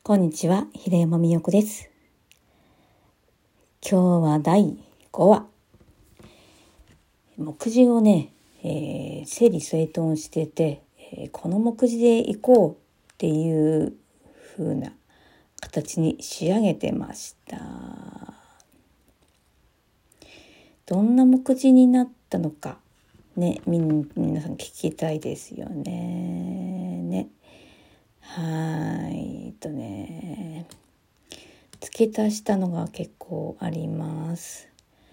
こんにちは、平山美代子です。今日は第5話。目次をね、整理整頓してて、この目次で行こうっていう風な形に仕上げてました。どんな目次になったのか、ね、皆さん聞きたいですよね。付け足したのが結構あります。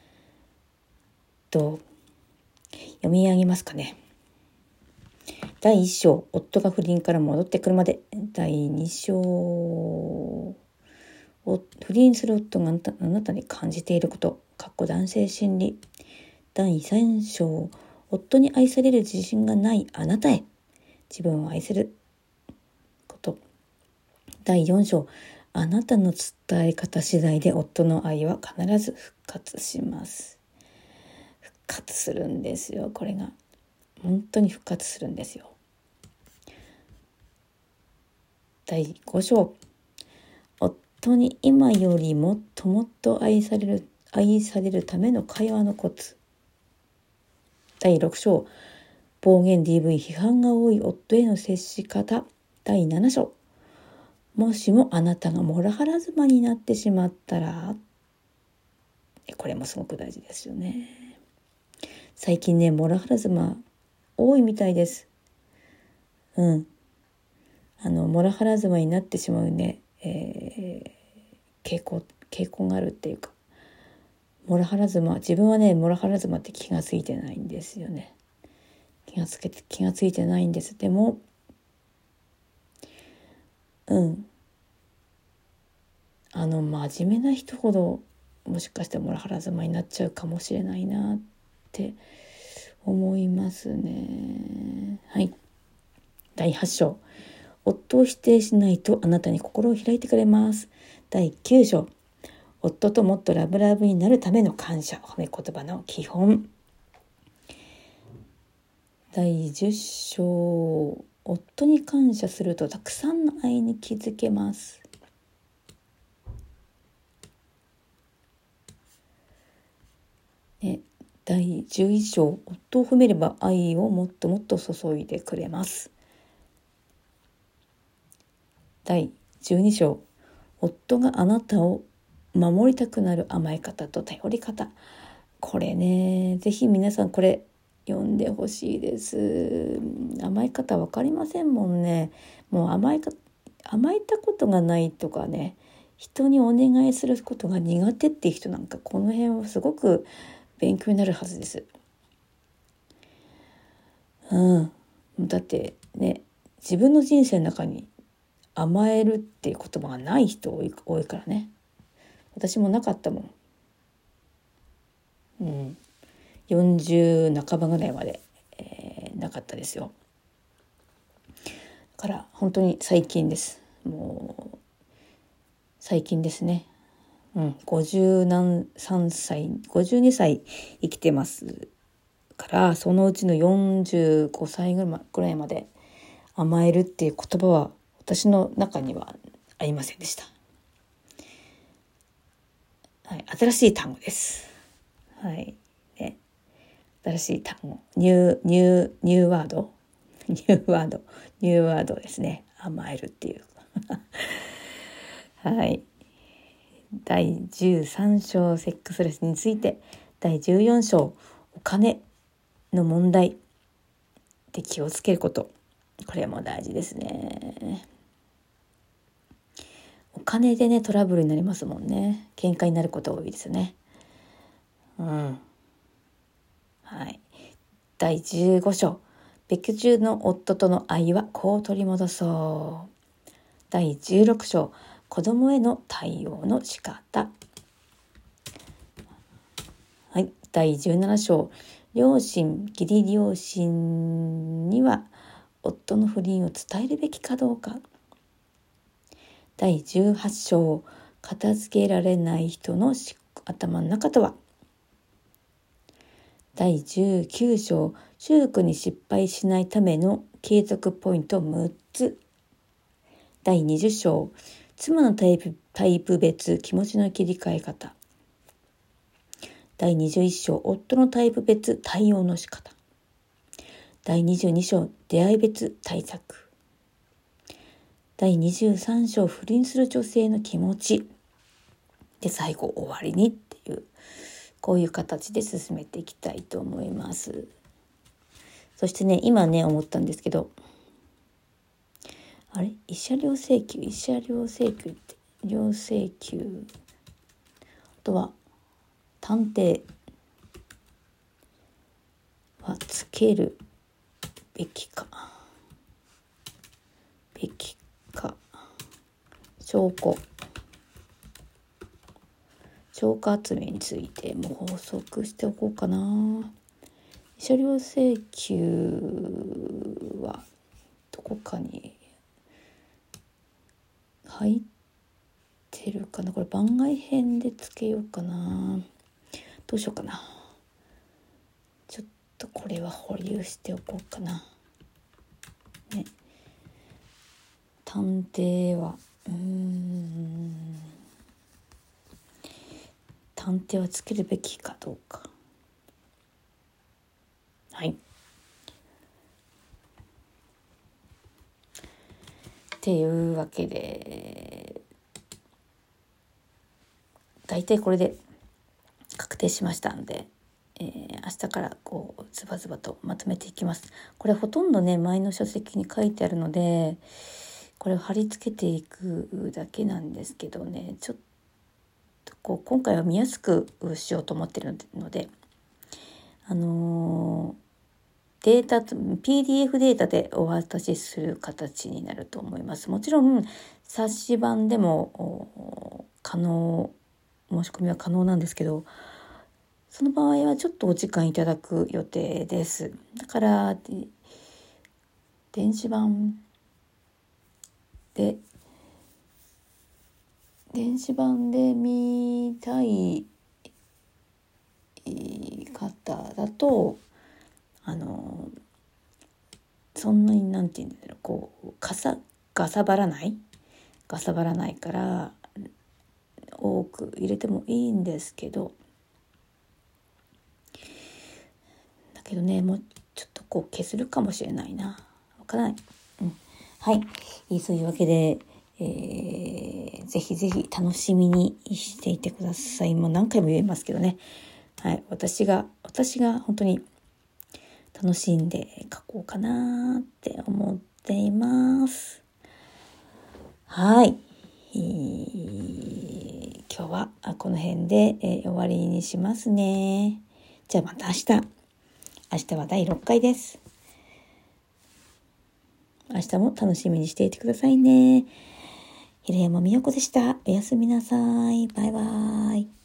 読み上げますかね。第1章、夫が不倫から戻ってくるまで。第2章、不倫する夫があなたに感じていること、男性心理。第3章、夫に愛される自信がないあなたへ、自分を愛すること。第4章、あなたの伝え方次第で夫の愛は必ず復活します。復活するんですよ。これが本当に復活するんですよ。第5章、夫に今よりもっともっと愛されるための会話のコツ。第6章、暴言 DV 批判が多い夫への接し方。第7章、もしもあなたがモラハラ妻になってしまったら。これもすごく大事ですよね。最近ね、モラハラ妻多いみたいです。モラハラ妻になってしまうね、傾向があるっていうか、自分はね、モラハラ妻って気がついてないんですよね。気がついてないんです。でも、真面目な人ほどもしかしてモラハラ妻になっちゃうかもしれないなって思いますね。はい。第8章、夫を否定しないとあなたに心を開いてくれます。第9章、夫ともっとラブラブになるための感謝、褒め言葉の基本。第10章、夫に感謝するとたくさんの愛に気づけます。第11章、夫を褒めれば愛をもっともっと注いでくれます。第12章、夫があなたを守りたくなる甘え方と頼り方。これね、ぜひ皆さんこれ読んでほしいです。甘え方わかりませんもんね。もう甘えたことがないとかね、人にお願いすることが苦手っていう人なんか、この辺はすごく勉強になるはずです。だってね、自分の人生の中に甘えるっていう言葉がない人多いからね。私もなかったもん。40半ばぐらいまで、なかったですよ。だから本当に最近です。もう最近ですね。52歳生きてますから、そのうちの45歳ぐらいまで甘えるっていう言葉は私の中にはありませんでした。はい、新しい単語です。はい、ね、新しい単語、ニューワードですね。甘えるっていう。はい。第13章、セックスレスについて。第14章、お金の問題で気をつけること。これも大事ですね。お金でね、トラブルになりますもんね。喧嘩になること多いですよね。はい。第15章、別居中の夫との愛はこう取り戻そう。第16章、子供への対応の仕方。はい。第17章、義理両親には夫の不倫を伝えるべきかどうか。第18章、片付けられない人の頭の中とは。第19章、修復に失敗しないための継続ポイント6つ。第20章、 妻のタイプ別気持ちの切り替え方。第21章夫のタイプ別対応の仕方。第22章出会い別対策。第23章不倫する女性の気持ち。で最後終わりにっていう、こういう形で進めていきたいと思います。そしてね、今ね思ったんですけど、あとは探偵はつけるべきか証拠集めについても法則しておこうかな。慰謝料請求はどこかに入ってるかな。これ番外編でつけようかな。どうしようかな。ちょっとこれは保留しておこうかな。ね。探偵は探偵はつけるべきかどうか。はい。っていうわけで、大体これで確定しましたので、明日からズバズバとまとめていきます。これほとんどね前の書籍に書いてあるので、これを貼り付けていくだけなんですけどね、ちょっと今回は見やすくしようと思っているので、データ PDF データでお渡しする形になると思います。もちろん冊子版でも申し込みは可能なんですけど、その場合はちょっとお時間いただく予定です。だから電子版で見たい方だとそんなにかさばらないから多く入れてもいいんですけど、だけどね、もうちょっと削るかもしれないな、わからない。はい、そういうわけで、ぜひぜひ楽しみにしていてください。もう何回も言えますけどね、はい、私が本当に楽しんで書こうかなって思っています。はい、今日はこの辺で、終わりにしますね。じゃあまた明日は第6回です。明日も楽しみにしていてくださいね。平山美代子でした。おやすみなさい。バイバイ。